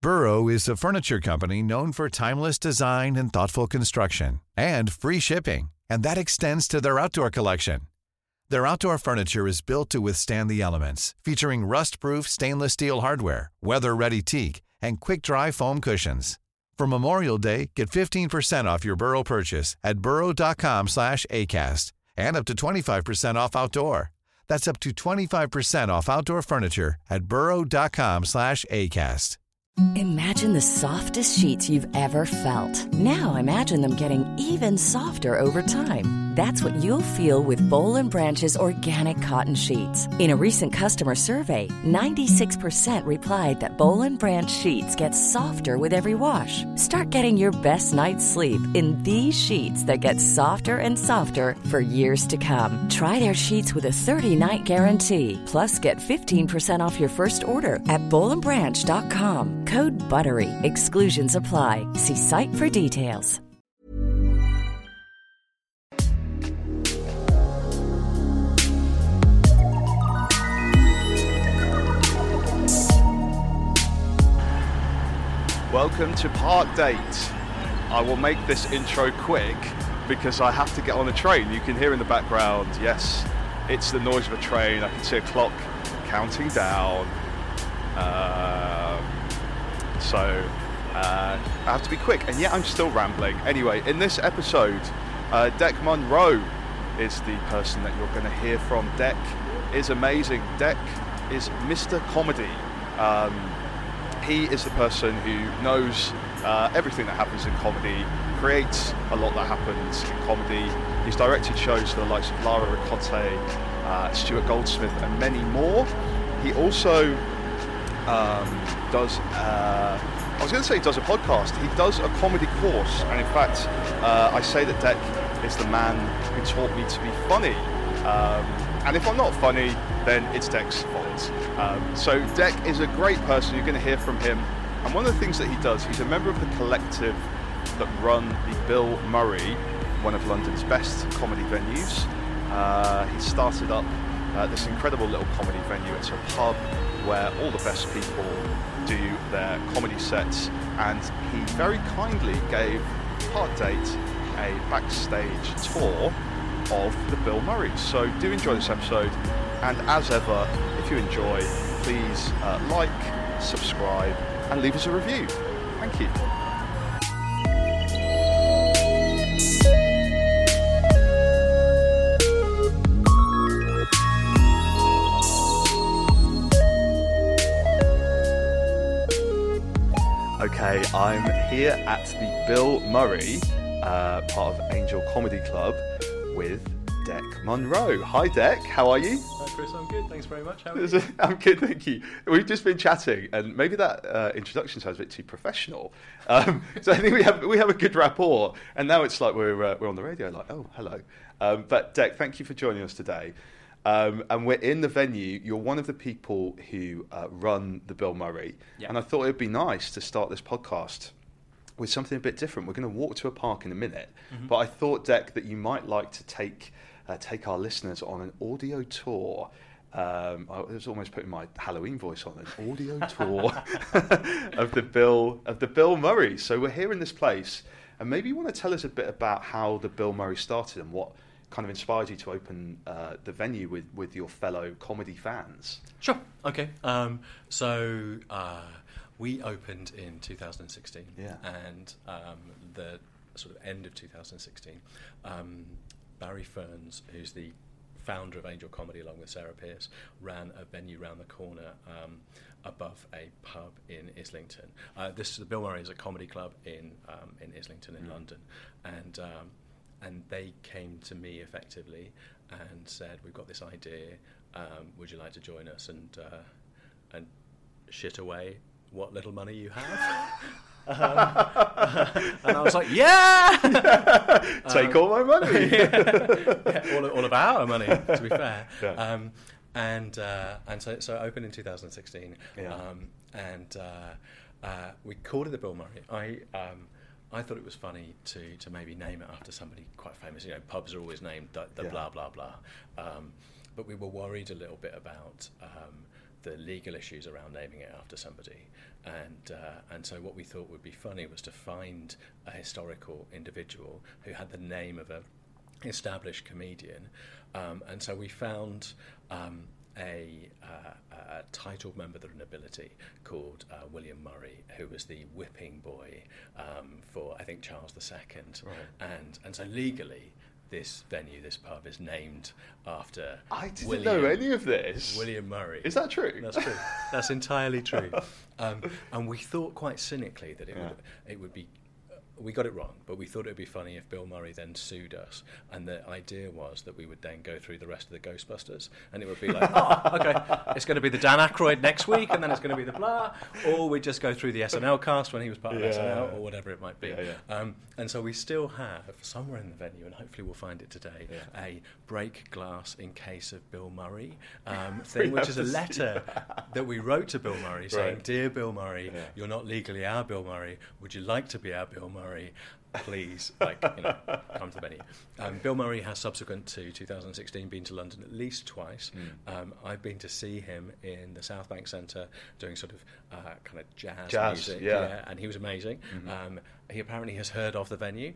Burrow is a furniture company known for timeless design and thoughtful construction, and free shipping, and that extends to their outdoor collection. Their outdoor furniture is built to withstand the elements, featuring rust-proof stainless steel hardware, weather-ready teak, and quick-dry foam cushions. For Memorial Day, get 15% off your Burrow purchase at burrow.com/acast, and up to 25% off outdoor. That's up to 25% off outdoor furniture at burrow.com/acast. Imagine the softest sheets you've ever felt. Now imagine them getting even softer over time. That's what you'll feel with Boll & Branch's organic cotton sheets. In a recent customer survey, 96% replied that Boll & Branch sheets get softer with every wash. Start getting your best night's sleep in these sheets that get softer and softer for years to come. Try their sheets with a 30-night guarantee. Plus, get 15% off your first order at bollandbranch.com. Code BUTTERY. Exclusions apply. See site for details. Welcome to Park Date. I will make this intro quick because I have to get on a train. You can hear in the background, yes, it's the noise of a train. I can see a clock counting down. So I have to be quick, and yet I'm still rambling. Anyway, in this episode, Dec Munro is the person that you're going to hear from. Dec is amazing. Dec is Mr. Comedy. He is the person who knows everything that happens in comedy, creates a lot that happens in comedy. He's directed shows for the likes of Lara Ricotte, Stuart Goldsmith, and many more. He also does, I was going to say he does a podcast. He does a comedy course, and in fact, I say that Dec is the man who taught me to be funny. And if I'm not funny, then it's Dec's fault. So Dec is a great person. You're going to hear from him. And one of the things that he does, he's a member of the collective that run the Bill Murray, one of London's best comedy venues. He started up this incredible little comedy venue. It's a pub where all the best people do their comedy sets. And he very kindly gave Park Date a backstage tour of the Bill Murray. So do enjoy this episode, and as ever, if you enjoy, please like, subscribe, and leave us a review. Thank you. Okay, I'm here at the Bill Murray, part of Angel Comedy Club, with Dec Munro. Hi Dec, how are you? Hi Chris, I'm good, thanks very much. How are you? I'm good, thank you. We've just been chatting, and maybe that introduction sounds a bit too professional. So I think we have a good rapport, and now it's like we're on the radio, like, oh, hello. But Dec, thank you for joining us today. And we're in the venue. You're one of the people who run the Bill Murray, and I thought it would be nice to start this podcast with something a bit different. We're going to walk to a park in a minute, but I thought, Dec, that you might like to take our listeners on an audio tour. I was almost putting my Halloween voice on, an audio tour of the Bill Murray. So we're here in this place, and maybe you want to tell us a bit about how the Bill Murray started and what kind of inspired you to open the venue with your fellow comedy fans. Sure. Okay. We opened in 2016, and the sort of end of 2016, Barry Ferns, who's the founder of Angel Comedy along with Sarah Pierce, ran a venue round the corner above a pub in Islington. The Bill Murray is a comedy club in Islington in London, and they came to me effectively and said, "We've got this idea. Would you like to join us and shit away what little money you have?" And I was like, "Yeah, take all my money." All of our money, to be fair. And so I opened in 2016, and we called it the Bill Murray. I thought it was funny to maybe name it after somebody quite famous. You know, pubs are always named the blah blah blah. But we were worried a little bit about the legal issues around naming it after somebody. And so what we thought would be funny was to find a historical individual who had the name of a established comedian. And so we found a titled member of the nobility called William Murray, who was the whipping boy for, I think, Charles II. Right. And so legally, this venue, this pub, is named after I didn't know any of this. William Murray. Is that true? That's true. That's entirely true. And we thought quite cynically that it would be... We got it wrong, but we thought it would be funny if Bill Murray then sued us. And the idea was that we would then go through the rest of the Ghostbusters, and it would be like, okay, it's going to be the Dan Aykroyd next week, and then it's going to be the blah, or we'd just go through the SNL cast when he was part of SNL, or whatever it might be. And so we still have, somewhere in the venue, and hopefully we'll find it today, a break glass in case of Bill Murray thing, which is a letter that we wrote to Bill Murray saying, Dear Bill Murray, you're not legally our Bill Murray. Would you like to be our Bill Murray? Please, come to the venue. Bill Murray has, subsequent to 2016, been to London at least twice. I've been to see him in the South Bank Centre doing sort of kind of jazz music, and he was amazing. He apparently has heard of the venue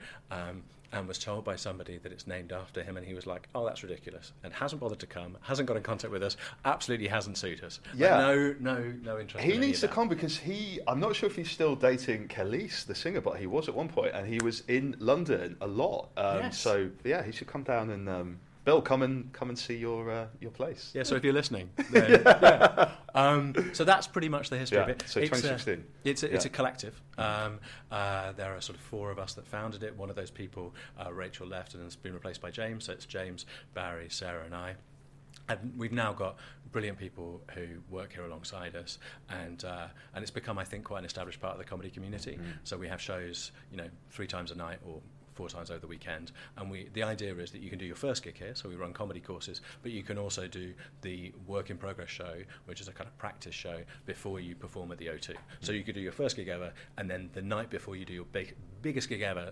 and was told by somebody that it's named after him, and he was like, oh, that's ridiculous, and hasn't bothered to come, hasn't got in contact with us, absolutely hasn't sued us. No interest. He needs to come because I'm not sure if he's still dating Khalees, the singer, but he was at one point, and he was in London a lot. So he should come down and Bill, come and see your place. Yeah, so if you're listening, then, so that's pretty much the history of it. So 2016. It's a collective. There are sort of four of us that founded it. One of those people, Rachel, left and has been replaced by James. So it's James, Barry, Sarah, and I. And we've now got brilliant people who work here alongside us, and it's become, I think, quite an established part of the comedy community. So we have shows, 3 times a night or 4 times over the weekend, and the idea is that you can do your first gig here, so we run comedy courses, but you can also do the work in progress show, which is a kind of practice show before you perform at the O2. So you could do your first gig ever, and then the night before you do your biggest gig ever,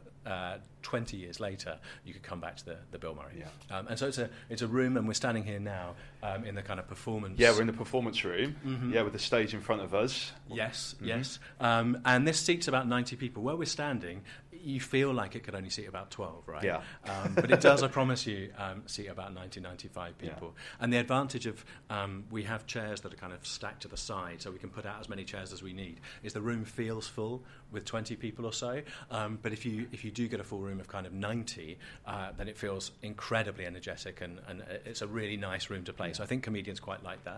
20 years later, you could come back to the Bill Murray. And so it's a room, and we're standing here now in the kind of performance. Yeah, we're in the performance room. With the stage in front of us. Yes. And this seats about 90 people. Where we're standing, you feel like it could only seat about 12, right? Yeah. But it does, I promise you, seat about 90, 95 people. And the advantage of we have chairs that are kind of stacked to the side, so we can put out as many chairs as we need, is the room feels full with 20 people or so. But if you do get a full room of kind of 90, then it feels incredibly energetic, and it's a really nice room to play. So I think comedians quite like that.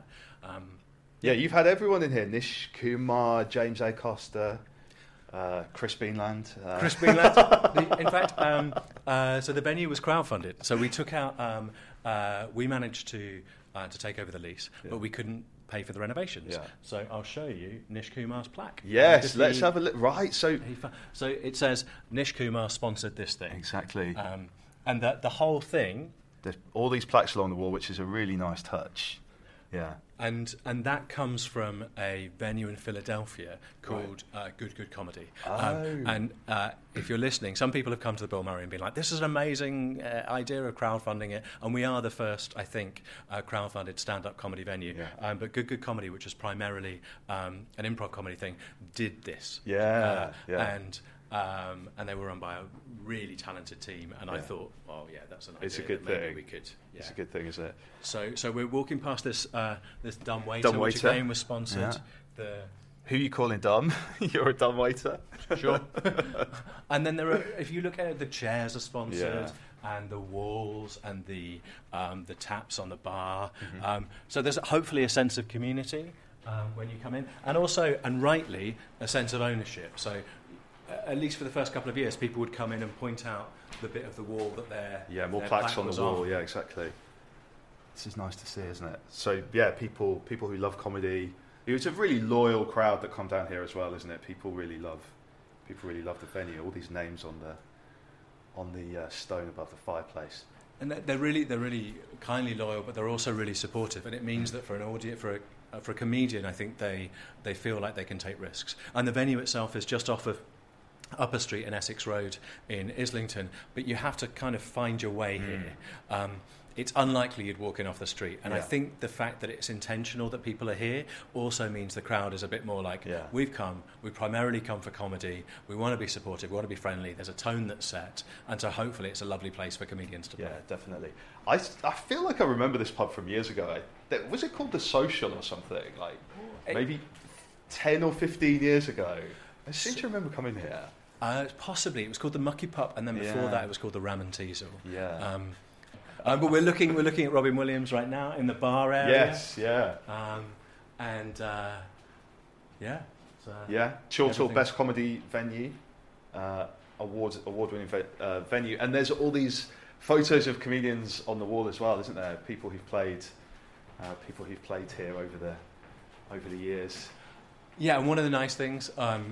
You've had everyone in here: Nish Kumar, James A. Costa, Chris Beanland. Chris Beanland. In fact, so the venue was crowdfunded. So we took out. We managed to take over the lease, but we couldn't pay for the renovations. So I'll show you Nish Kumar's plaque. Yes, let's have a look. Right, so it says Nish Kumar sponsored this thing. Exactly. And the whole thing. There's all these plaques along the wall, which is a really nice touch. Yeah. And that comes from a venue in Philadelphia called Good Comedy. And if you're listening, some people have come to the Bill Murray and been like, this is an amazing idea of crowdfunding it. And we are the first, I think, crowdfunded stand-up comedy venue. But Good Comedy, which is primarily an improv comedy thing, did this. And they were run by a really talented team, and I thought, that's an idea. It's a good thing. We could. Yeah. It's a good thing, isn't it? So we're walking past this dumb waiter, which again was sponsored. Who are you calling dumb? You're a dumb waiter. Sure. And then there are, if you look at it, the chairs are sponsored. And the walls and the taps on the bar. So there's hopefully a sense of community when you come in, and also, and rightly, a sense of ownership. So at least for the first couple of years, people would come in and point out the bit of the wall that their more plaques on the wall. Yeah, exactly. This is nice to see, isn't it? So people who love comedy. It's a really loyal crowd that come down here as well, isn't it? People really love the venue. All these names on the stone above the fireplace. And they're really kindly loyal, but they're also really supportive. And it means that for an audience, for a comedian, I think they feel like they can take risks. And the venue itself is just off of Upper Street and Essex Road in Islington, but you have to kind of find your way here. it's unlikely you'd walk in off the street. And I think the fact that it's intentional that people are here also means the crowd is a bit more like, we've primarily come for comedy, we want to be supportive, we want to be friendly, there's a tone that's set, and so hopefully it's a lovely place for comedians to play. Yeah, definitely. I feel like I remember this pub from years ago. Was it called The Social or something? Like, maybe 10 or 15 years ago. I seem to remember coming here. Possibly. It was called the Mucky Pup, and then before that it was called the Ram and Teasel. Yeah. But we're looking at Robin Williams right now in the bar area. Yes, yeah. Chorlton Best Comedy Venue, award-winning venue, and there's all these photos of comedians on the wall as well, isn't there? People who've played here over the years. Yeah, and one of the nice things,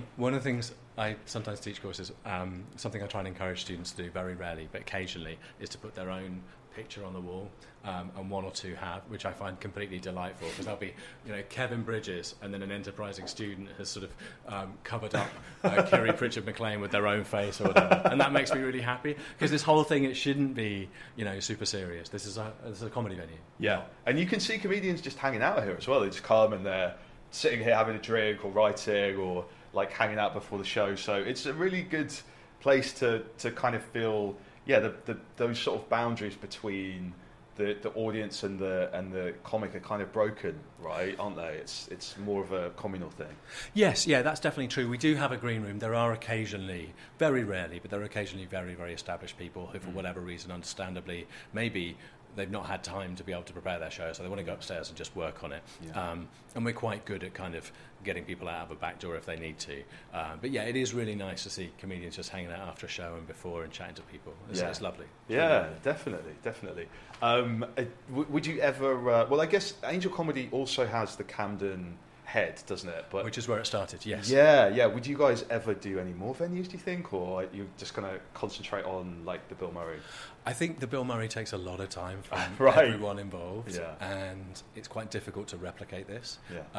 I sometimes teach courses, something I try and encourage students to do very rarely, but occasionally, is to put their own picture on the wall, and one or two have, which I find completely delightful, because there'll be, Kevin Bridges, and then an enterprising student has sort of covered up Kiri Pritchard McLean with their own face or whatever, and that makes me really happy, because this whole thing, it shouldn't be, super serious. This is a comedy venue. Yeah, and you can see comedians just hanging out here as well. They just come and they're sitting here having a drink or writing or like hanging out before the show. So it's a really good place to kind of feel, those sort of boundaries between the audience and the comic are kind of broken, right? Aren't they? It's more of a communal thing. Yes, yeah, that's definitely true. We do have a green room. There are occasionally, very rarely, but there are occasionally very, very established people who, for whatever reason, understandably, maybe they've not had time to be able to prepare their show, so they want to go upstairs and just work on it. Yeah. And we're quite good at kind of getting people out of a back door if they need to. But yeah, it is really nice to see comedians just hanging out after a show and before and chatting to people. It's lovely. Yeah, definitely. Would you ever... well, I guess Angel Comedy also has the Camden Head, doesn't it? Which is where it started, yes. Yeah. Would you guys ever do any more venues, do you think? Or are you just going to concentrate on, like, the Bill Murray? I think the Bill Murray takes a lot of time from everyone involved, and it's quite difficult to replicate this.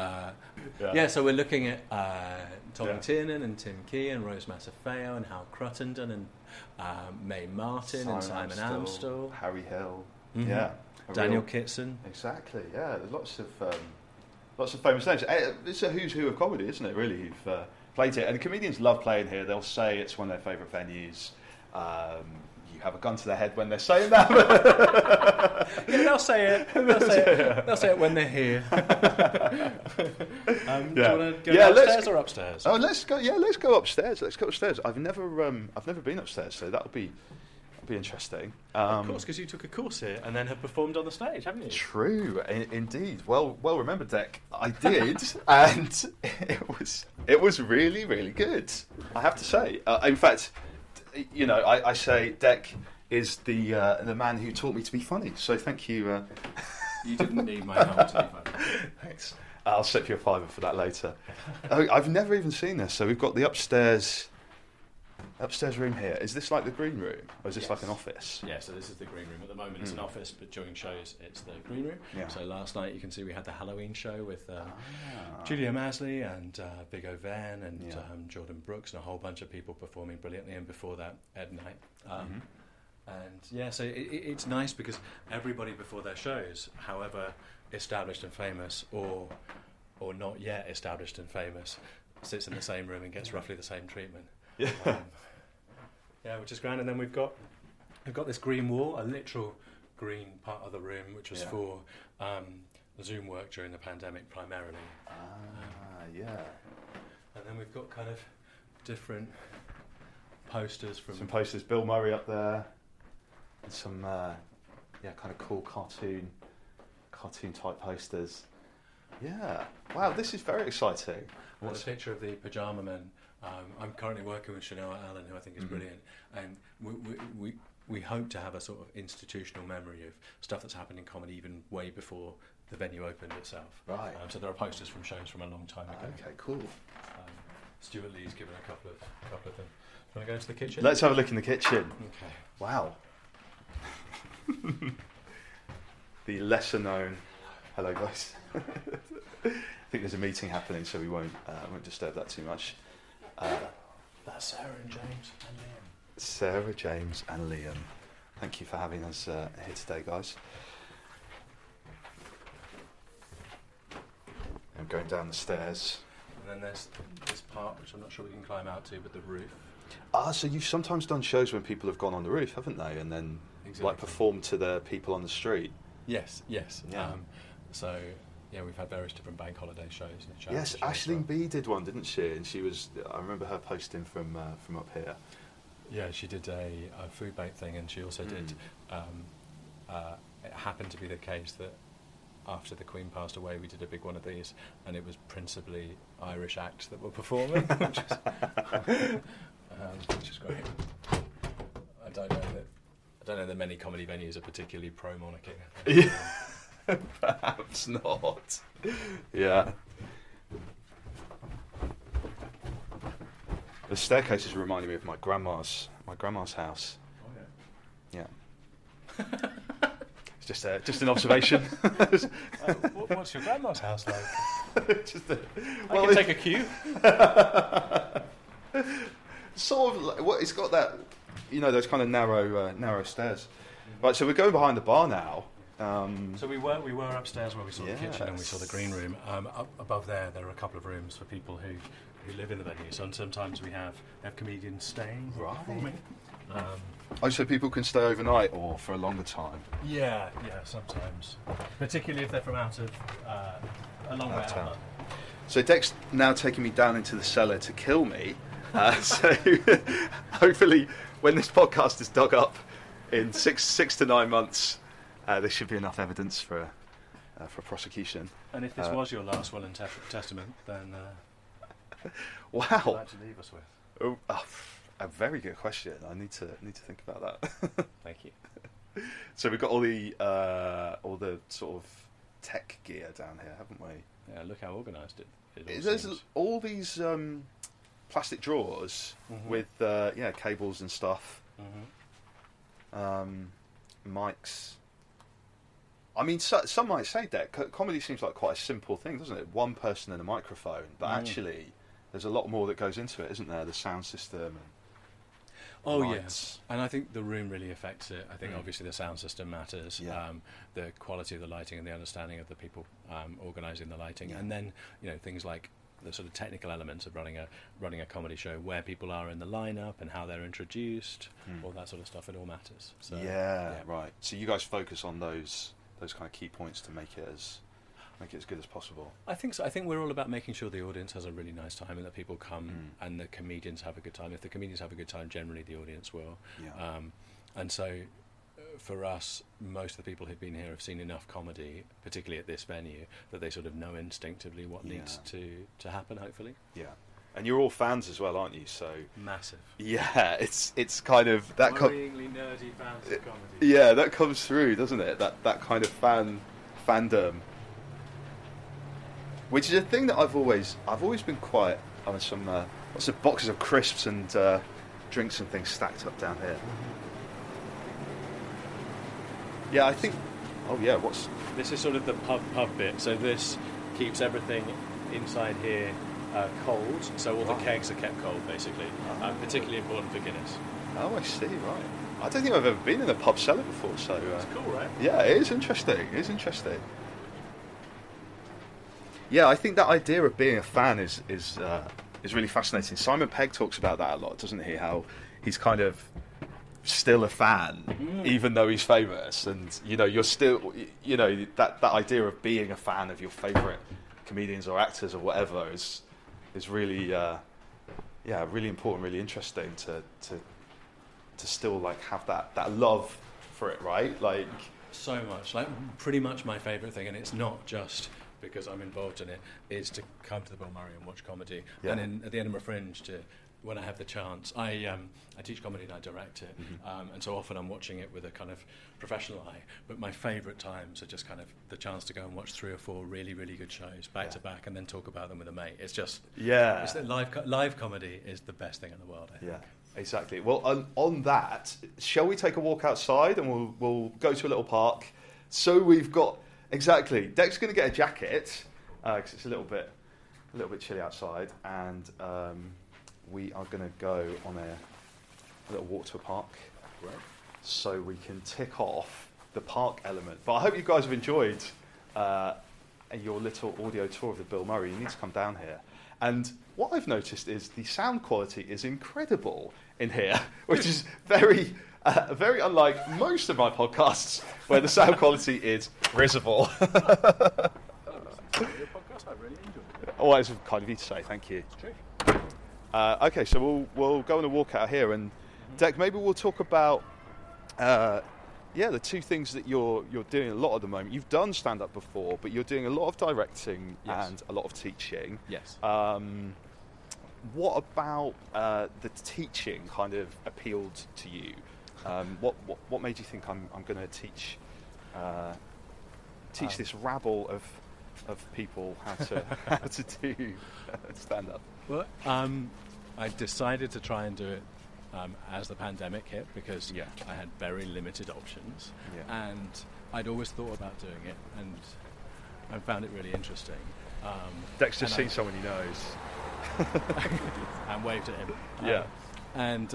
So we're looking at Tom Tiernan and Tim Key and Rose Matafeo and Hal Cruttenden and Mae Martin and Simon Amstell, Harry Hill, Daniel Kitson. Exactly, yeah. There's lots of famous names. It's a who's who of comedy, isn't it, really, who've played here. And comedians love playing here. They'll say it's one of their favourite venues. You have a gun to their head when they're saying that. They'll say it. They'll say it when they're here. Do you want to go upstairs or upstairs? Oh, let's go. Yeah, let's go upstairs. I've never been upstairs, so that'll be interesting. Of course, because you took a course here and then have performed on the stage, haven't you? True, indeed. Well remembered, Dec. I did, and it was really, really good. I have to say. In fact, I say Dec is the man who taught me to be funny. So thank you. You didn't need my help to be funny. Thanks. I'll slip you a $5 for that later. I've never even seen this. So we've got the upstairs room here. Is this like the green room, or is this like an office? Yeah, so this is the green room. At the moment it's an office, but during shows it's the green room. Yeah. So last night you can see we had the Halloween show with Julia Masley and Big O Van and Jordan Brooks and a whole bunch of people performing brilliantly, and before that Ed Knight. And so it's nice because everybody before their shows, however established and famous or not yet established and famous, sits in the same room and gets roughly the same treatment. Which is grand. And then we've got this green wall, a literal green part of the room, which was for Zoom work during the pandemic primarily. And then we've got kind of different posters from... Some posters, Bill Murray up there, and some kind of cool cartoon type posters. Yeah. Wow, this is very exciting. What's a picture of the Pajama Men? I'm currently working with Chanel Allen, who I think is brilliant, and we hope to have a sort of institutional memory of stuff that's happened in comedy even way before the venue opened itself. Right. So there are posters from shows from a long time ago. Okay, cool. Stuart Lee's given a couple of them. Do you want to go into the kitchen? Let's have a look in the kitchen. Okay. Wow. The lesser known. Hello, guys. I think there's a meeting happening, so we won't disturb that too much. That's Sarah and James and Liam. Sarah, James, and Liam. Thank you for having us here today, guys. I'm going down the stairs. And then there's this part which I'm not sure we can climb out to, but the roof. So you've sometimes done shows when people have gone on the roof, haven't they? And then like performed to the people on the street. Yes. Yeah. So yeah, we've had various different bank holiday shows. And Yes, Aisling B did one, didn't she? And she was. I remember her posting from up here. Yeah, she did a food bank thing, and she also did. It happened to be the case that after the Queen passed away, we did a big one of these, and it was principally Irish acts that were performing, which is great. I don't know that many comedy venues are particularly pro-monarchy. Yeah, perhaps not. Yeah. The staircase is reminding me of my grandma's house. Oh yeah. Yeah. It's just an observation. What's your grandma's house like? I can take a cue. Sort of. It's got that, those kind of narrow stairs. Right. So we're going behind the bar now. So we were upstairs where we saw the kitchen and we saw the green room. Up above there are a couple of rooms for people who live in the venue. So sometimes we have comedians staying, performing. So people can stay overnight or for a longer time. Yeah, sometimes. Particularly if they're from out of a long way out of town. So Deck's now taking me down into the cellar to kill me. So hopefully, when this podcast is dug up in six to 9 months, there should be enough evidence for prosecution. And if this was your last will and testament, then wow, what would you like to leave us with? A very good question. I need to think about that. Thank you. So we've got all the sort of tech gear down here, haven't we? Yeah, look how organised it There's seems. all these plastic drawers with cables and stuff. Mics. I mean, some might say that comedy seems like quite a simple thing, doesn't it? One person and a microphone, but actually, there's a lot more that goes into it, isn't there? The sound system and yes, and I think the room really affects it. I think obviously the sound system matters, the quality of the lighting and the understanding of the people organising the lighting, and then things like the sort of technical elements of running a comedy show, where people are in the lineup and how they're introduced, all that sort of stuff. It all matters. So, right. So you guys focus on those kind of key points to make it as good as possible. I think so. I think we're all about making sure the audience has a really nice time and that people come and the comedians have a good time. If the comedians have a good time, generally the audience will. Yeah. And so for us, most of the people who've been here have seen enough comedy, particularly at this venue, that they sort of know instinctively what needs to happen, hopefully. Yeah. And you're all fans as well, aren't you? So massive. Yeah, it's kind of that worryingly nerdy fans of comedy. Yeah, that comes through, doesn't it? That kind of fandom. Which is a thing that I've always been quite on some lots of boxes of crisps and drinks and things stacked up down here. Yeah, I think. Oh yeah, this is sort of the pub bit. So this keeps everything inside here cold. So all the kegs are kept cold, basically. Particularly important for Guinness. Oh, I see. Right. I don't think I've ever been in a pub cellar before. So it's cool, right? Yeah, it is interesting. Yeah, I think that idea of being a fan is really fascinating. Simon Pegg talks about that a lot, doesn't he? How he's kind of still a fan, even though he's famous, and you're still, that idea of being a fan of your favourite comedians or actors or whatever is really, really important, really interesting to still like have that love for it, right? Like so much, like pretty much my favourite thing, and it's not just because I'm involved in it, is to come to the Bill Murray and watch comedy. Yeah. And at the Edinburgh Fringe, when I have the chance, I teach comedy and I direct it, and so often I'm watching it with a kind of professional eye. But my favourite times are just kind of the chance to go and watch 3 or 4 really, really good shows back to back, and then talk about them with a mate. It's just it's live comedy is the best thing in the world, I think. Yeah, exactly. Well, on that, shall we take a walk outside and we'll go to a little park? So we've got. Exactly. Deck's going to get a jacket because it's a little bit chilly outside, and we are going to go on a little walk to a park. Right. so we can tick off the park element. But I hope you guys have enjoyed your little audio tour of the Bill Murray. You need to come down here. And what I've noticed is the sound quality is incredible in here, which is very unlike most of my podcasts, where the sound quality is risible. Oh, it's kind of you to say. Thank you. It's true. Okay, so we'll go on a walk out here, and Dec, maybe we'll talk about the two things that you're doing a lot at the moment. You've done stand-up before, but you're doing a lot of directing and a lot of teaching. Yes. What about the teaching kind of appealed to you? What made you think I'm going to teach this rabble of people how to do stand-up? Well, I decided to try and do it as the pandemic hit, because I had very limited options, and I'd always thought about doing it, and I found it really interesting. Dec's just seen someone he knows and waved at him. And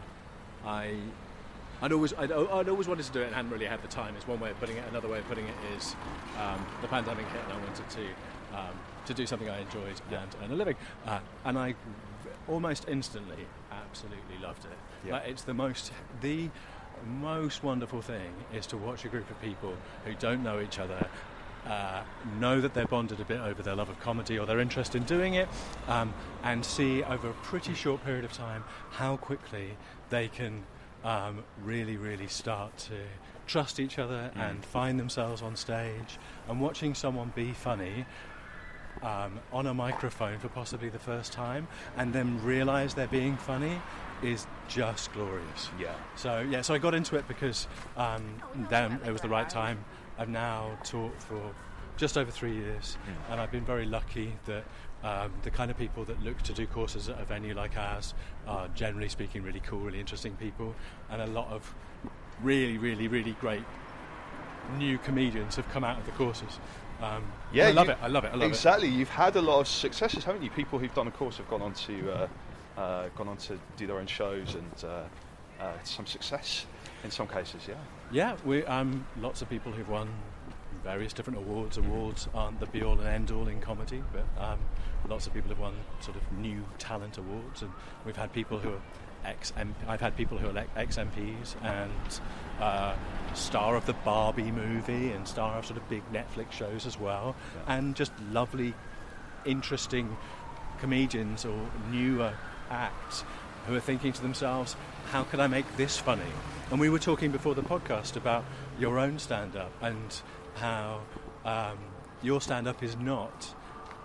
I'd always wanted to do it and hadn't really had the time. Is one way of putting it. Another way of putting it is the pandemic hit, and I wanted to do something I enjoyed and earn a living. And I almost instantly absolutely loved it. Like, it's the most wonderful thing is to watch a group of people who don't know each other, know that they're bonded a bit over their love of comedy or their interest in doing it, and see over a pretty short period of time how quickly they can really, really start to trust each other and find themselves on stage. And watching someone be funny on a microphone for possibly the first time and then realise they're being funny is just glorious. So I got into it because then it was the right time. I've now taught for just over 3 years, and I've been very lucky that the kind of people that look to do courses at a venue like ours are, generally speaking, really cool, really interesting people, and a lot of really, really, really great new comedians have come out of the courses. I love it. Exactly. You've had a lot of successes, haven't you? People who've done a course have gone on to do their own shows, and some success in some cases. We lots of people who've won various different awards. Awards aren't the be-all and end-all in comedy, but lots of people have won sort of new talent awards, and we've had people who are I've had people who are ex-MPs and star of the Barbie movie and star of sort of big Netflix shows as well, and just lovely, interesting comedians or newer acts who are thinking to themselves, how can I make this funny? And we were talking before the podcast about your own stand-up and how your stand-up is not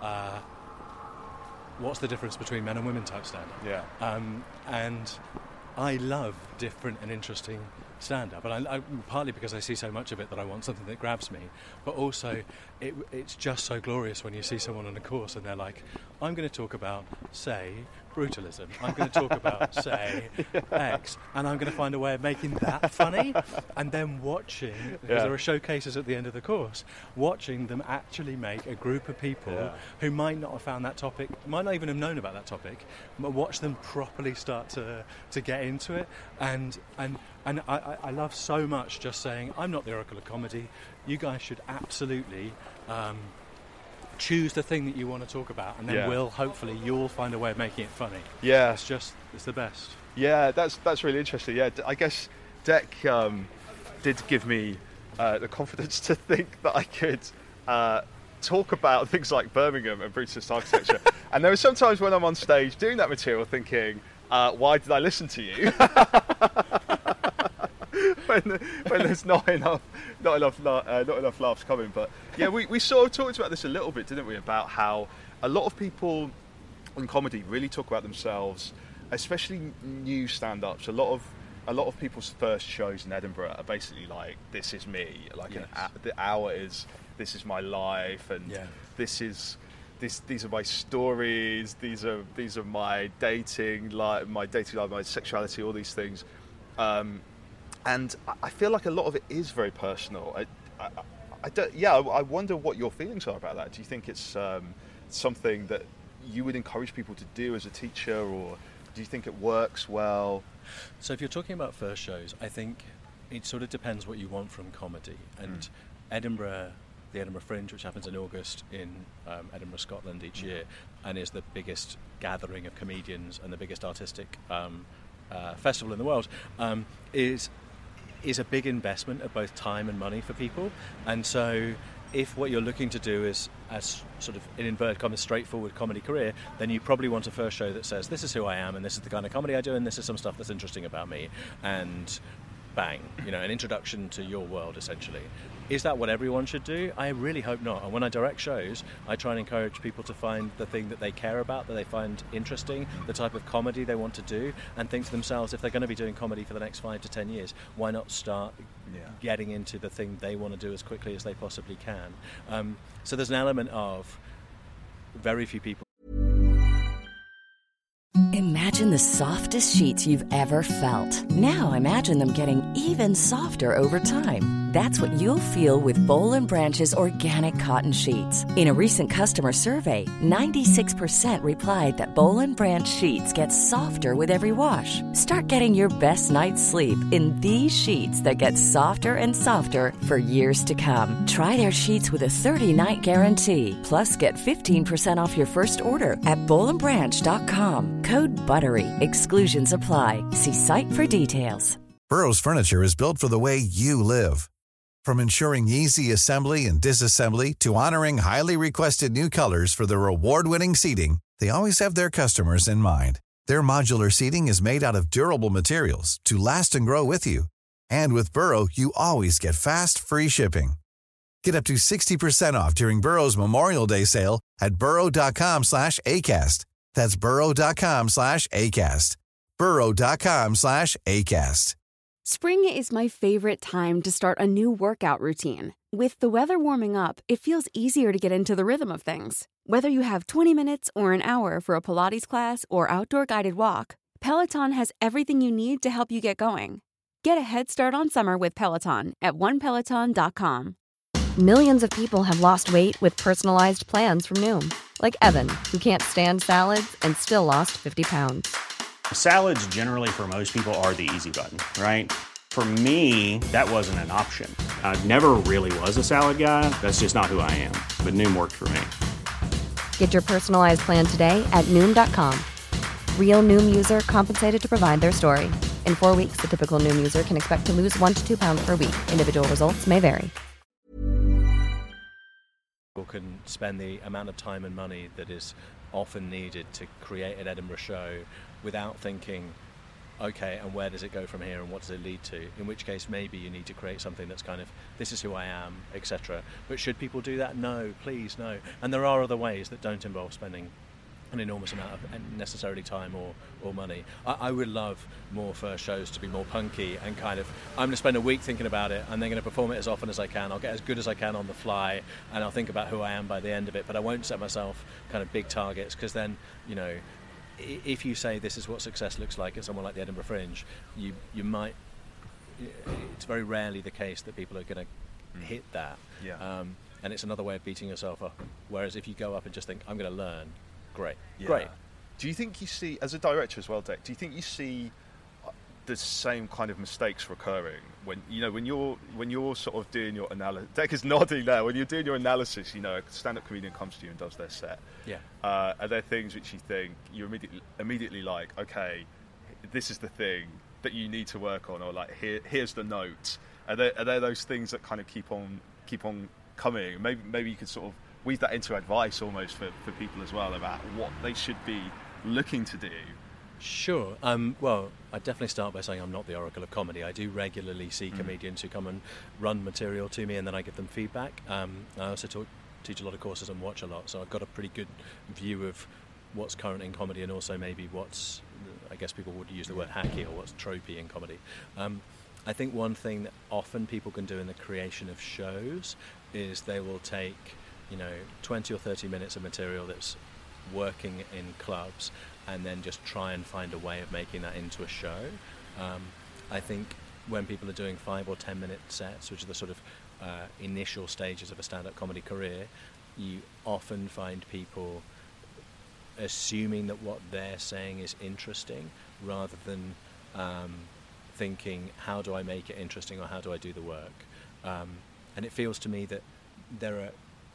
what's the difference between men and women type stand-up. And I love different and interesting stand-up, and I partly because I see so much of it that I want something that grabs me, but also it's just so glorious when you see someone on a course and they're like, I'm going to talk about, say, brutalism, I'm going to talk about, say, X, and I'm going to find a way of making that funny, and then watching, because there are showcases at the end of the course, watching them actually make a group of people who might not have found that topic, might not even have known about that topic, but watch them properly start to get into it, and I love so much just saying, I'm not the Oracle of Comedy, you guys should absolutely choose the thing that you want to talk about, and then hopefully you'll find a way of making it funny. It's the best. That's really interesting. I guess Dec did give me the confidence to think that I could talk about things like Birmingham and Brutalist architecture. And there were some times when I'm on stage doing that material thinking, why did I listen to you? when there's not enough laughs coming. But we sort of talked about this a little bit, didn't we? About how a lot of people in comedy really talk about themselves, especially new stand-ups. A lot of people's first shows in Edinburgh are basically like, this is me. Like the hour is, this is my life, and these are my stories. These are my dating life, my sexuality, all these things. And I feel like a lot of it is very personal. I wonder what your feelings are about that. Do you think it's something that you would encourage people to do as a teacher, or do you think it works well? So if you're talking about first shows, I think It sort of depends what you want from comedy. And Edinburgh, the Edinburgh Fringe, which happens in August in Edinburgh, Scotland each year, and is the biggest gathering of comedians and the biggest artistic festival in the world, is a big investment of both time and money for people. And so if what you're looking to do is, as sort of in inverted commas, straightforward comedy career, then you probably want a first show that says, this is who I am, and this is the kind of comedy I do, and this is some stuff that's interesting about me, and bang, an introduction to your world, essentially. Is that what everyone should do? I really hope not. And when I direct shows, I try and encourage people to find the thing that they care about, that they find interesting, the type of comedy they want to do, and think to themselves, if they're going to be doing comedy for the next 5 to 10 years, why not start getting into the thing they want to do as quickly as they possibly can? So there's an element of very few people. Imagine the softest sheets you've ever felt. Now imagine them getting even softer over time. That's what you'll feel with Boll & Branch's organic cotton sheets. In a recent customer survey, 96% replied that Boll & Branch sheets get softer with every wash. Start getting your best night's sleep in these sheets that get softer and softer for years to come. Try their sheets with a 30-night guarantee. Plus, get 15% off your first order at bollandbranch.com. Code BUTTERY. Exclusions apply. See site for details. Burrow's furniture is built for the way you live. From ensuring easy assembly and disassembly to honoring highly requested new colors for their award-winning seating, they always have their customers in mind. Their modular seating is made out of durable materials to last and grow with you. And with Burrow, you always get fast, free shipping. Get up to 60% off during Burrow's Memorial Day sale at burrow.com/ACAST. That's burrow.com/ACAST. burrow.com/ACAST. Spring is my favorite time to start a new workout routine. With the weather warming up, it feels easier to get into the rhythm of things. Whether you have 20 minutes or an hour for a Pilates class or outdoor guided walk, Peloton has everything you need to help you get going. Get a head start on summer with Peloton at onepeloton.com. Millions of people have lost weight with personalized plans from Noom. Like Evan, who can't stand salads and still lost 50 pounds. Salads generally for most people are the easy button, right? For me, that wasn't an option. I never really was a salad guy. That's just not who I am. But Noom worked for me. Get your personalized plan today at Noom.com. Real Noom user compensated to provide their story. In 4 weeks, the typical Noom user can expect to lose 1 to 2 pounds per week. Individual results may vary. People can spend the amount of time and money that is often needed to create an Edinburgh show without thinking, okay, and where does it go from here and what does it lead to? In which case, maybe you need to create something that's kind of, this is who I am, etc. But should people do that? No, please, no. And there are other ways that don't involve spending an enormous amount of necessarily time or money. I would love more first shows to be more punky and kind of, I'm going to spend a week thinking about it and then going to perform it as often as I can. I'll get as good as I can on the fly and I'll think about who I am by the end of it, but I won't set myself kind of big targets, because then, if you say this is what success looks like at someone like the Edinburgh Fringe, you might, it's very rarely the case that people are going to hit that. Yeah. And it's another way of beating yourself up. Whereas if you go up and just think, I'm going to learn, great. Do you think you see, as a director as well, Dec, do you think you see the same kind of mistakes recurring when you're sort of doing your analysis? Dec is nodding there. When you're doing your analysis, a stand-up comedian comes to you and does their set. Yeah. Are there things which you think you're immediately like, okay, this is the thing that you need to work on, or like here's the note? Are there those things that kind of keep on coming? Maybe you could sort of weave that into advice almost for people as well about what they should be looking to do. Sure. Well, I'd definitely start by saying I'm not the oracle of comedy. I do regularly see comedians who come and run material to me, and then I give them feedback. I also teach a lot of courses and watch a lot, so I've got a pretty good view of what's current in comedy, and also maybe what's, I guess people would use the word hacky, or what's tropey in comedy. I think one thing that often people can do in the creation of shows is they will take 20 or 30 minutes of material that's working in clubs and then just try and find a way of making that into a show. I think when people are doing 5 or 10 minute sets, which are the sort of initial stages of a stand-up comedy career, you often find people assuming that what they're saying is interesting rather than thinking, how do I make it interesting, or how do I do the work? And it feels to me that there are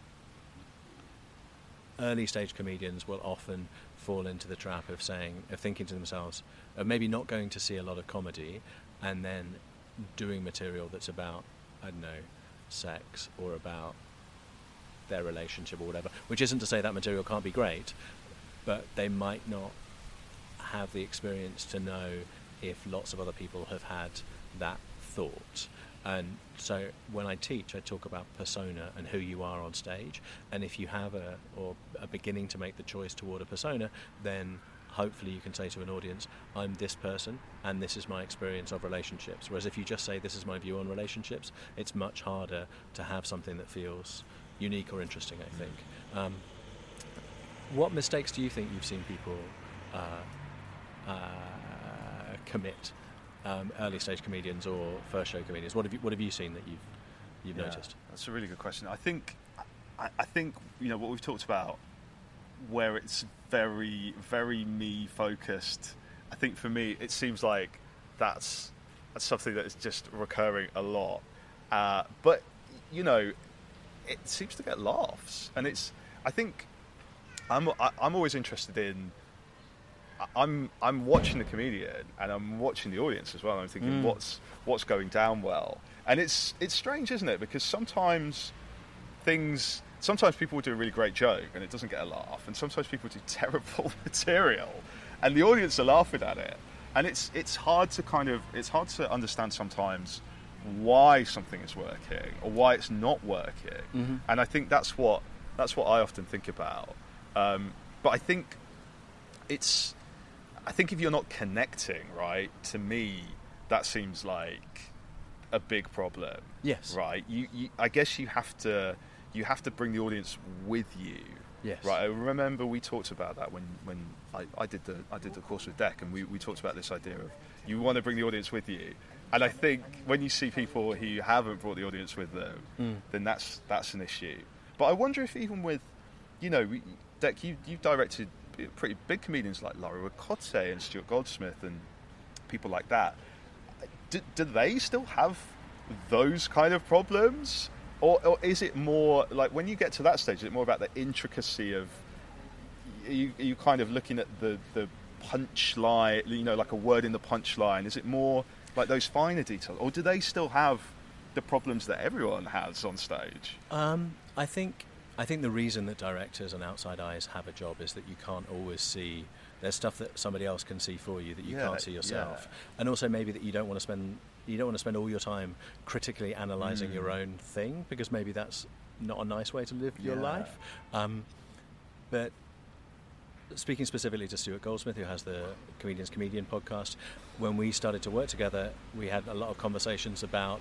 early stage comedians will often fall into the trap of thinking to themselves, of maybe not going to see a lot of comedy and then doing material that's about, I don't know, sex or about their relationship or whatever, which isn't to say that material can't be great, but they might not have the experience to know if lots of other people have had that thought. And so when I teach, I talk about persona and who you are on stage. And if you have a beginning to make the choice toward a persona, then hopefully you can say to an audience, I'm this person and this is my experience of relationships. Whereas if you just say, this is my view on relationships, it's much harder to have something that feels unique or interesting, I think. What mistakes do you think you've seen people commit? Early stage comedians or first show comedians. What have you seen that you've noticed? That's a really good question. I think what we've talked about, where it's very, very me focused. I think for me, it seems like that's something that is just recurring a lot. But it seems to get laughs, and I think I'm always interested in. I'm watching the comedian and I'm watching the audience as well. And I'm thinking, what's going down well? And it's strange, isn't it? Because sometimes people will do a really great joke and it doesn't get a laugh, and sometimes people do terrible material and the audience are laughing at it. And it's hard to understand sometimes why something is working or why it's not working. Mm-hmm. And I think that's what I often think about. But I think if you're not connecting, right, to me, that seems like a big problem. Yes. Right. I guess you have to bring the audience with you. Yes. Right. I remember we talked about that when I did the course with Dec, and we talked about this idea of you want to bring the audience with you. And I think when you see people who haven't brought the audience with them, then that's an issue. But I wonder if even with, Dec, you've directed pretty big comedians like Laura Ricotte and Stuart Goldsmith and people like that. Do they still have those kind of problems? Or is it more like when you get to that stage, is it more about the intricacy of you kind of looking at the punchline, like a word in the punchline? Is it more like those finer details? Or do they still have the problems that everyone has on stage? I think the reason that directors and outside eyes have a job is that you can't always see. There's stuff that somebody else can see for you that you can't see yourself, and also maybe that you don't want to spend all your time critically analysing your own thing, because maybe that's not a nice way to live your life. But speaking specifically to Stuart Goldsmith, who has the Comedian's Comedian podcast, when we started to work together, we had a lot of conversations about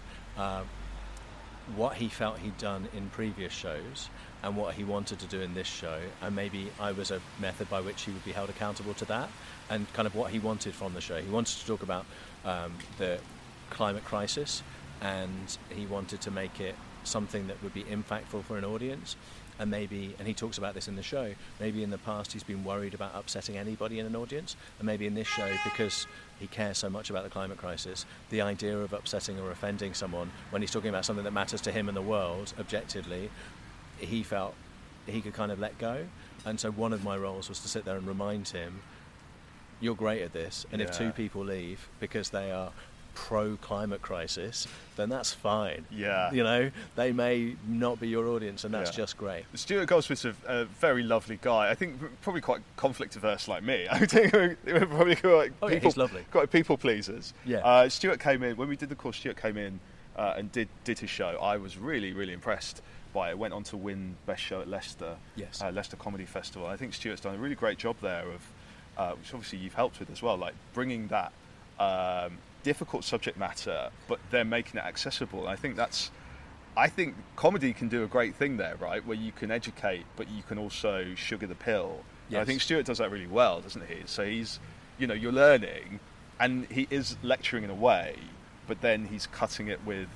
what he felt he'd done in previous shows and what he wanted to do in this show, and maybe I was a method by which he would be held accountable to that, and kind of what he wanted from the show. He wanted to talk about the climate crisis, and he wanted to make it something that would be impactful for an audience. And he talks about this in the show, maybe in the past he's been worried about upsetting anybody in an audience, and maybe in this show, because he cares so much about the climate crisis, the idea of upsetting or offending someone when he's talking about something that matters to him and the world objectively, he felt he could kind of let go. And so one of my roles was to sit there and remind him, you're great at this, and if two people leave because they are pro-climate crisis, then that's fine. Yeah. They may not be your audience, and that's just great. Stuart Goldsmith's a very lovely guy. I think probably quite conflict-averse like me. I think we're probably he's lovely. Quite people pleasers. Yeah. Stuart came in, when we did the course, Stuart came in and did his show. I was really, really impressed by it. Went on to win Best Show at Leicester, Leicester Comedy Festival. I think Stuart's done a really great job there of, which obviously you've helped with as well, like bringing that difficult subject matter, but then making it accessible. I think comedy can do a great thing there, right? Where you can educate, but you can also sugar the pill. Yes. I think Stuart does that really well, doesn't he? So he's, you're learning, and he is lecturing in a way, but then he's cutting it with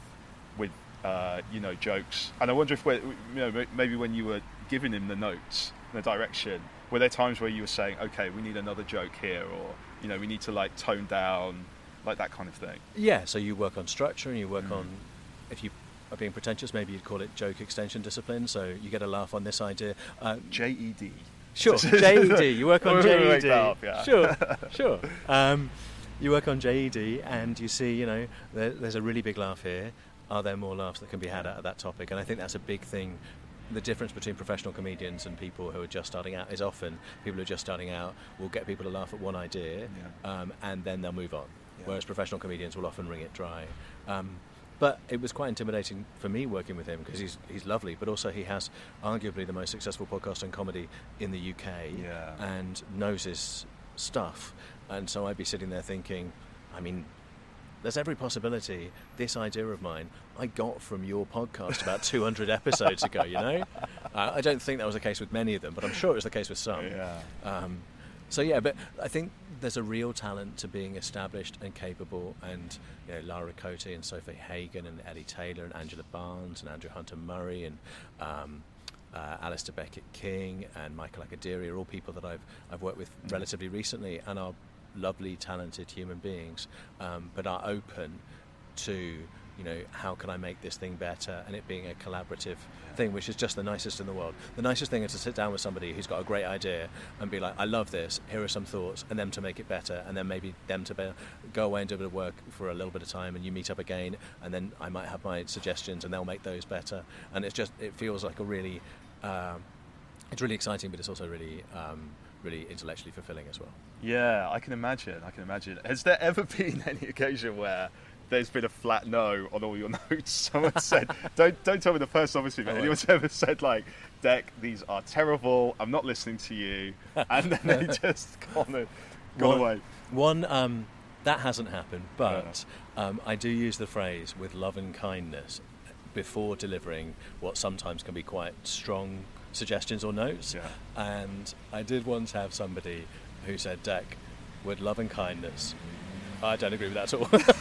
jokes. And I wonder if maybe when you were giving him the notes, the direction, were there times where you were saying, okay, we need another joke here, or we need to tone down like that kind of thing. Yeah, so you work on structure and you work on, if you are being pretentious, maybe you'd call it joke extension discipline, so you get a laugh on this idea. JED. Sure, JED. You work on JED. Yeah. Sure. You work on JED and you see, there's a really big laugh here. Are there more laughs that can be had out of that topic? And I think that's a big thing. The difference between professional comedians and people who are just starting out is often people who are just starting out will get people to laugh at one idea and then they'll move on. Yeah. Whereas professional comedians will often wring it dry. But it was quite intimidating for me working with him because he's lovely, but also he has arguably the most successful podcast on comedy in the UK and knows his stuff. And so I'd be sitting there thinking, there's every possibility this idea of mine I got from your podcast about 200 episodes ago, I don't think that was the case with many of them, but I'm sure it was the case with some. But I think there's a real talent to being established and capable, and Lara Cote and Sophie Hagen and Ellie Taylor and Angela Barnes and Andrew Hunter Murray and Alistair Beckett King and Michael Akadiri are all people that I've worked with relatively recently and are lovely, talented human beings, but are open to how can I make this thing better, and it being a collaborative thing, which is just the nicest in the world. The nicest thing is to sit down with somebody who's got a great idea and be like, I love this, here are some thoughts, and them to make it better, and then maybe them to go away and do a bit of work for a little bit of time, and you meet up again, and then I might have my suggestions and they'll make those better, and it feels like a really it's really exciting, but it's also really really intellectually fulfilling as well. Yeah, I can imagine. Has there ever been any occasion where there's been a flat no on all your notes? Someone said, don't tell me the person, obviously, but anyone's ever said, like, Dec, these are terrible, I'm not listening to you, and then they just gone away? That hasn't happened, but I do use the phrase with love and kindness before delivering what sometimes can be quite strong suggestions or notes. And I did once have somebody who said, Dec, with love and kindness, I don't agree with that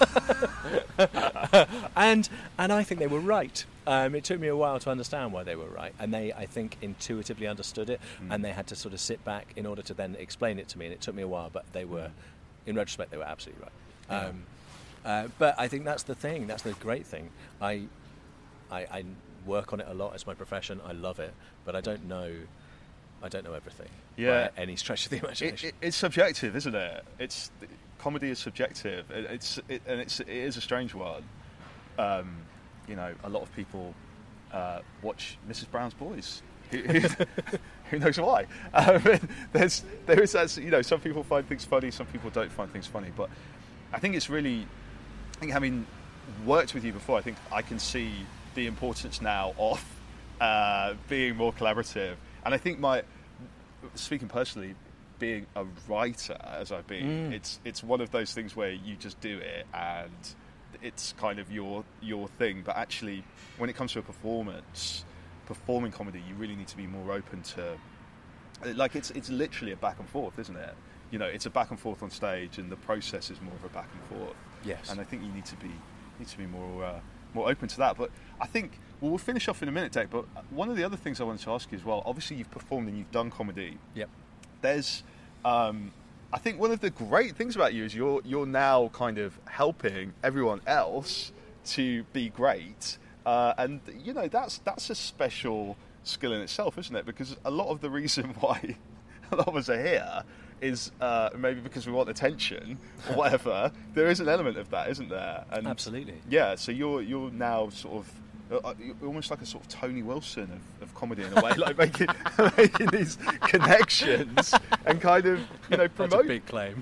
at all. and I think they were right. It took me a while to understand why they were right, and they, I think, intuitively understood it, and they had to sort of sit back in order to then explain it to me, and it took me a while, but they were, in retrospect, they were absolutely right. But I think that's the thing, that's the great thing. I work on it a lot, it's my profession, I love it, but I don't know everything by any stretch of the imagination. It's subjective, isn't it? Comedy is subjective. It is a strange one. A lot of people watch Mrs. Brown's Boys. Who knows why? There is that. Some people find things funny, some people don't find things funny. But I think having worked with you before, I think I can see the importance now of being more collaborative. And I think speaking personally, being a writer as I've been, it's one of those things where you just do it and it's kind of your thing. But actually, when it comes to a performing comedy, you really need to be more open to, like, it's literally a back and forth, isn't it? It's a back and forth on stage, and the process is more of a back and forth. Yes. And I think you need to be more open to that. But I think we'll finish off in a minute, Dec. But one of the other things I wanted to ask you as well. Obviously, you've performed and you've done comedy. Yep. There's, I think one of the great things about you is you're now kind of helping everyone else to be great, and that's a special skill in itself, isn't it? Because a lot of the reason why a lot of us are here is maybe because we want attention or whatever. There is an element of that, isn't there? And absolutely. Yeah. So you're now sort of. Almost like a sort of Tony Wilson of comedy in a way, like making these connections and kind of promote. That's a big claim.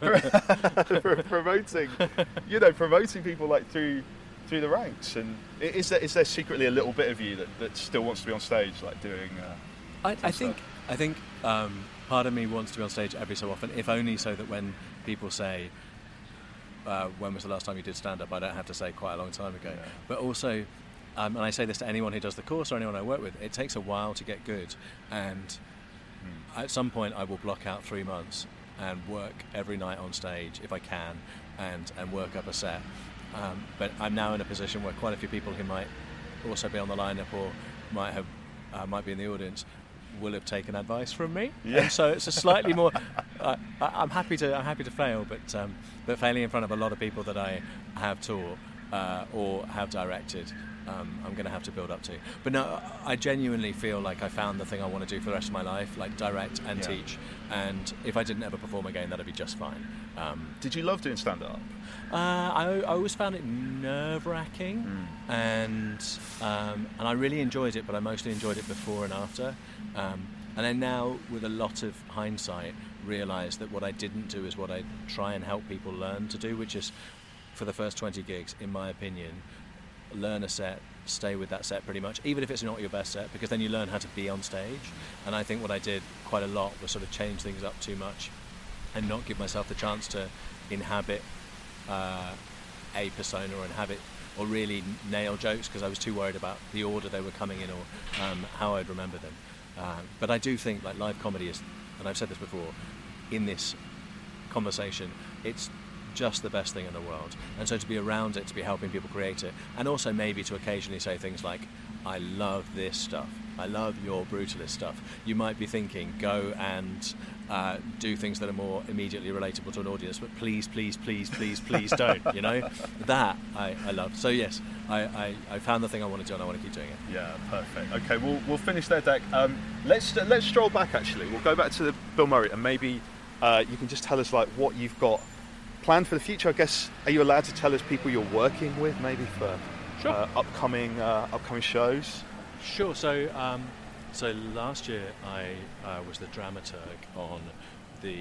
promoting people like through the ranks. And is there secretly a little bit of you that still wants to be on stage, like doing? I think part of me wants to be on stage every so often, if only so that when people say, "When was the last time you did stand up?" I don't have to say quite a long time ago, but also. And I say this to anyone who does the course or anyone I work with, it takes a while to get good. And at some point I will block out 3 months and work every night on stage if I can and work up a set. But I'm now in a position where quite a few people who might also be on the lineup or might be in the audience will have taken advice from me. Yeah. And so it's a slightly more. I'm happy to fail, but failing in front of a lot of people that I have taught or have directed, I'm going to have to build up to. But no, I genuinely feel like I found the thing I want to do for the rest of my life, like direct and teach. And if I didn't ever perform again, that'd be just fine. Did you love doing stand-up? I always found it nerve-wracking, and I really enjoyed it, but I mostly enjoyed it before and after. And I now, with a lot of hindsight, realise that what I didn't do is what I try and help people learn to do, which is, for the first 20 gigs, in my opinion, learn a set, stay with that set pretty much, even if it's not your best set, because then you learn how to be on stage. And I think what I did quite a lot was sort of change things up too much and not give myself the chance to inhabit a persona or really nail jokes, because I was too worried about the order they were coming in or how I'd remember them. But I do think like live comedy is, and I've said this before in this conversation, it's just the best thing in the world. And so to be around it, to be helping people create it, and also maybe to occasionally say things like, I love this stuff, I love your brutalist stuff. You might be thinking, go and do things that are more immediately relatable to an audience, but please don't, you know? That I love. So yes, I found the thing I want to do, and I want to keep doing it. Yeah, perfect. Okay, we'll finish there, Dec. Let's stroll back, actually. We'll go back to the Bill Murray, and maybe you can just tell us like what you've got planned for the future. I guess, are you allowed to tell us people you're working with, maybe for upcoming shows? Sure. So last year I was the dramaturg on the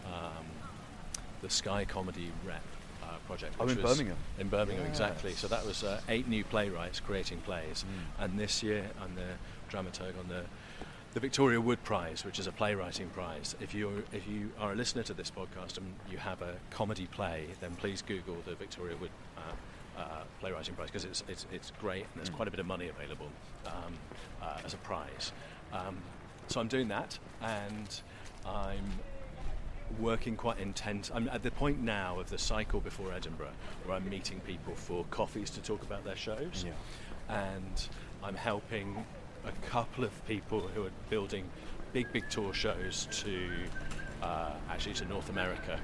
Sky Comedy Rep project. In Birmingham. In Birmingham, yes. Exactly. So that was 8 new playwrights creating plays, and this year I'm the dramaturg on the Victoria Wood Prize, which is a playwriting prize. If you are a listener to this podcast and you have a comedy play, then please Google the Victoria Wood playwriting prize, because it's great, and there's quite a bit of money available as a prize. So I'm doing that, and I'm working quite intense. I'm at the point now of the cycle before Edinburgh where I'm meeting people for coffees to talk about their shows, and I'm helping a couple of people who are building big tour shows to North America.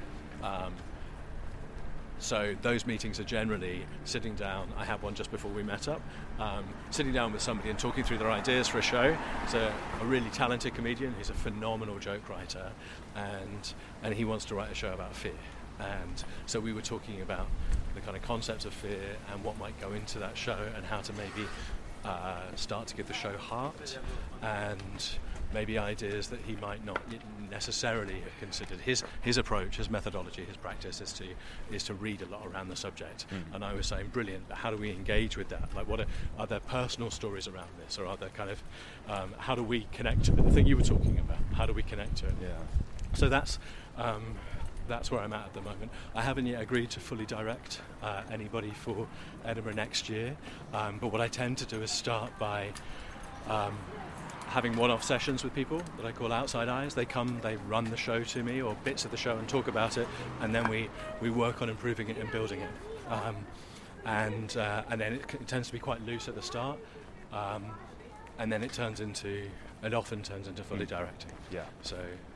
So those meetings are generally sitting down. I had one just before we met up, sitting down with somebody and talking through their ideas for a show. It's a really talented comedian. He's a phenomenal joke writer, and he wants to write a show about fear. And so we were talking about the kind of concepts of fear and what might go into that show, and how to maybe start to give the show heart, and maybe ideas that he might not necessarily have considered. His approach, his methodology, his practice is to read a lot around the subject. And I was saying, brilliant, but how do we engage with that? Like, are there personal stories around this, or are there kind of how do we connect to it? The thing you were talking about, how do we connect to it? Yeah. So that's where I'm at the moment. I haven't yet agreed to fully direct anybody for Edinburgh next year, but what I tend to do is start by having one-off sessions with people that I call outside eyes. They come, they run the show to me, or bits of the show, and talk about it, and then we work on improving it and building it. And then it tends to be quite loose at the start, and then it often turns into fully directing. Yeah. So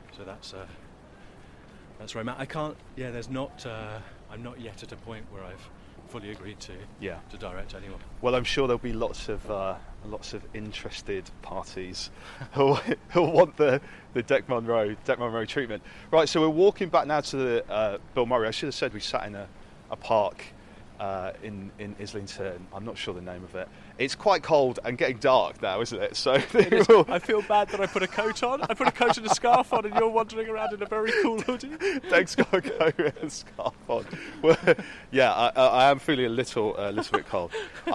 that's where I'm at. I can't. Yeah, there's not. I'm not yet at a point where I've fully agreed to direct anyone. Well, I'm sure there'll be lots of interested parties who'll want the Dec Munro treatment. Right. So we're walking back now to the Bill Murray. I should have said we sat in a park in Islington. I'm not sure the name of it. It's quite cold and getting dark now, isn't it? So I feel bad that I put a coat on. I put a coat and a scarf on, and you're wandering around in a very cool hoodie. Dec's got a coat and a scarf on. Well, yeah, I am feeling a little bit cold.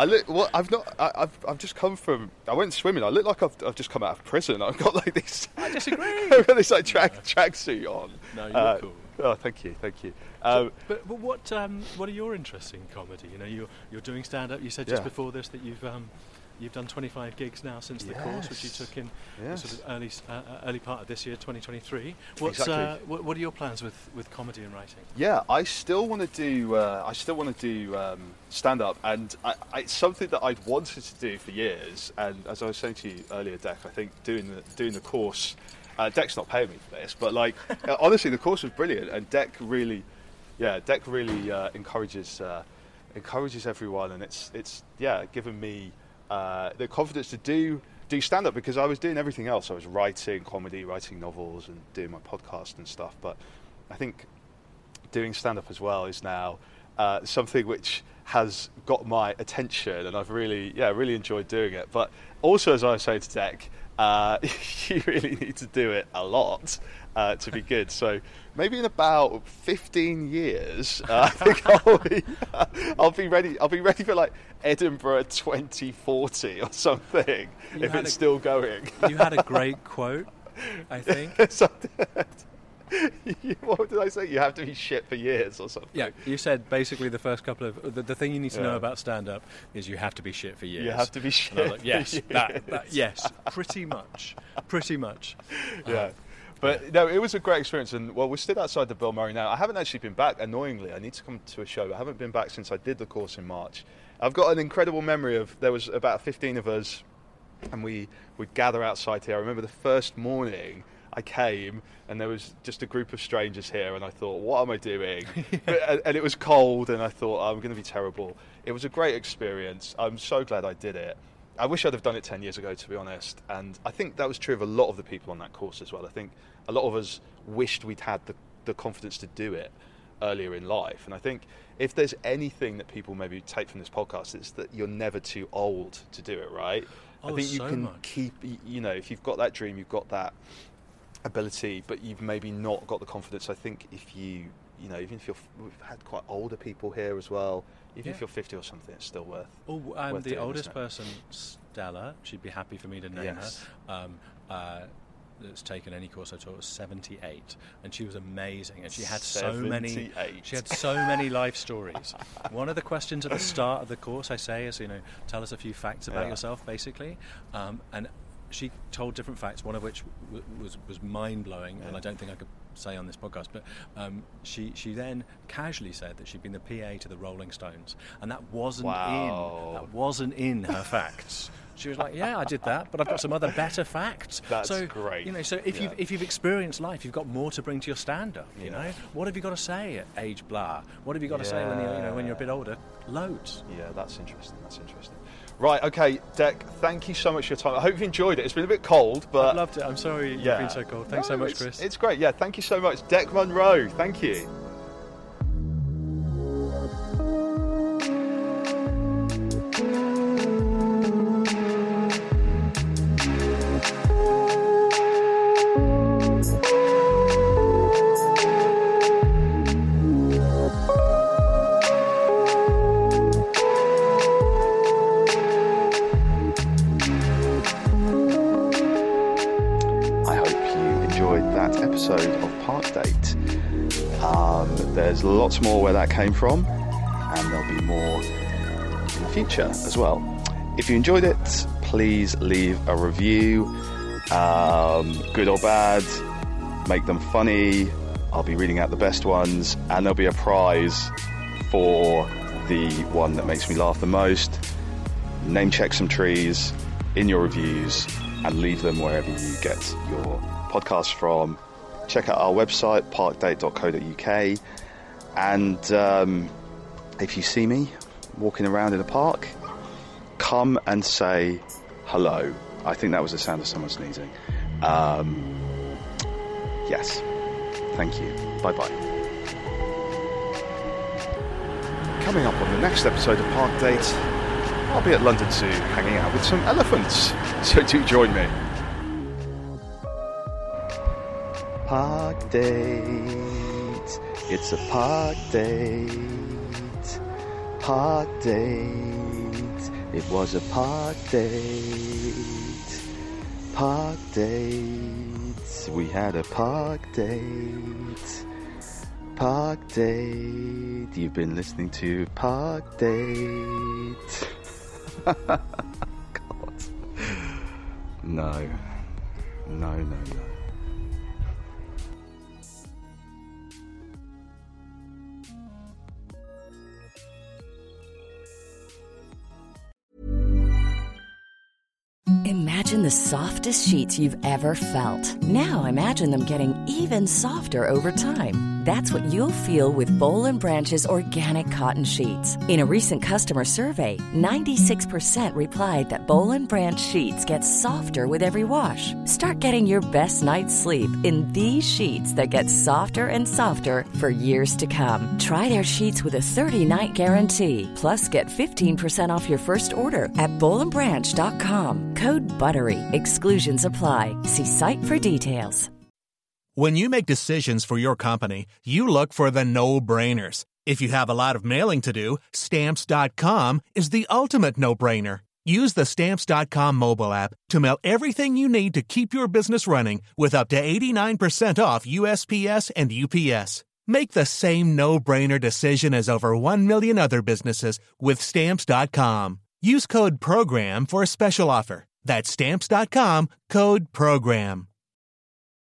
I've just come from. I went swimming. I look like I've just come out of prison. I've got like this. I disagree. I've got this like tracksuit on. No, you look cool. Oh, thank you. But what are your interests in comedy? You know, you're doing stand-up. You said just before this that you've you've done 25 gigs now since the course, which you took in the sort of early part of this year, 2023. Exactly. What are your plans with comedy and writing? Yeah, I still want to do stand up, and it's something that I'd wanted to do for years. And as I was saying to you earlier, Dec, I think doing the course. Dec's not paying me for this, but like honestly, the course was brilliant, and Dec really encourages everyone, and it's given me the confidence to do stand up, because I was doing everything else. I was writing comedy, writing novels, and doing my podcast and stuff. But I think doing stand up as well is now something which has got my attention, and I've really enjoyed doing it. But also, as I was saying to Dec, you really need to do it a lot to be good. So maybe in about 15 years, I think I'll be ready. I'll be ready for like Edinburgh 2040 or something, if it's still going. You had a great quote, I think. What did I say? You have to be shit for years or something. Yeah, you said basically the first couple of... The thing you need to know about stand-up is you have to be shit for years. You have to be shit like, yes, yes, pretty much. Yeah. But no, it was a great experience, and well, we're still outside the Bill Murray now. I haven't actually been back, annoyingly. I need to come to a show. I haven't been back since I did the course in March. I've got an incredible memory of, there was about 15 of us, and we'd gather outside here. I remember the first morning I came, and there was just a group of strangers here, and I thought, what am I doing? And it was cold, and I thought, I'm going to be terrible. It was a great experience. I'm so glad I did it. I wish I'd have done it 10 years ago, to be honest. And I think that was true of a lot of the people on that course as well. I think a lot of us wished we'd had the confidence to do it earlier in life. And I think if there's anything that people maybe take from this podcast, it's that you're never too old to do it, right? I think you can keep, if you've got that dream, you've got that ability, but you've maybe not got the confidence. I think if even if we've had quite older people here as well, even if you're 50 or something, it's still worth. Worth the oldest person, Stella, she'd be happy for me to name her. That's taken any course I taught was 78, and she was amazing, and she had so many life stories. One of the questions at the start of the course I say is, tell us a few facts about yourself, basically, and she told different facts, one of which was mind-blowing, and I don't think I could say on this podcast, but she then casually said that she'd been the PA to the Rolling Stones, and that wasn't in her facts. She was like, yeah, I did that, but I've got some other better facts. That's great. So if you've experienced life, you've got more to bring to your stand-up. What have you got to say at age blah? What have you got to say when you're a bit older? Loads. Yeah, that's interesting. Right, okay, Dec, thank you so much for your time. I hope you enjoyed it. It's been a bit cold, but... I loved it. I'm sorry you've been so cold. Thanks so much, Chris. It's great. Yeah, thank you so much. Dec Munro, thank you. Of Park Date. There's lots more where that came from, and there'll be more in the future as well. If you enjoyed it, please leave a review, good or bad, make them funny. I'll be reading out the best ones, and there'll be a prize for the one that makes me laugh the most. Name check some trees in your reviews and leave them wherever you get your podcast from. Check out our website, parkdate.co.uk, and if you see me walking around in a park, come and say hello. I think that was the sound of someone sneezing. Yes. Thank you. Bye-bye. Coming up on the next episode of Park Date, I'll be at London Zoo hanging out with some elephants, so do join me. Park Date, it's a park date, park date, it was a park date, we had a park date, you've been listening to Park Date. God. No. No. Imagine the softest sheets you've ever felt. Now imagine them getting even softer over time. That's what you'll feel with Boll & Branch's organic cotton sheets. In a recent customer survey, 96% replied that Boll & Branch sheets get softer with every wash. Start getting your best night's sleep in these sheets that get softer and softer for years to come. Try their sheets with a 30-night guarantee. Plus, get 15% off your first order at bollandbranch.com. Code BUTTERY. Exclusions apply. See site for details. When you make decisions for your company, you look for the no-brainers. If you have a lot of mailing to do, Stamps.com is the ultimate no-brainer. Use the Stamps.com mobile app to mail everything you need to keep your business running with up to 89% off USPS and UPS. Make the same no-brainer decision as over 1 million other businesses with Stamps.com. Use code PROGRAM for a special offer. That's Stamps.com, code PROGRAM.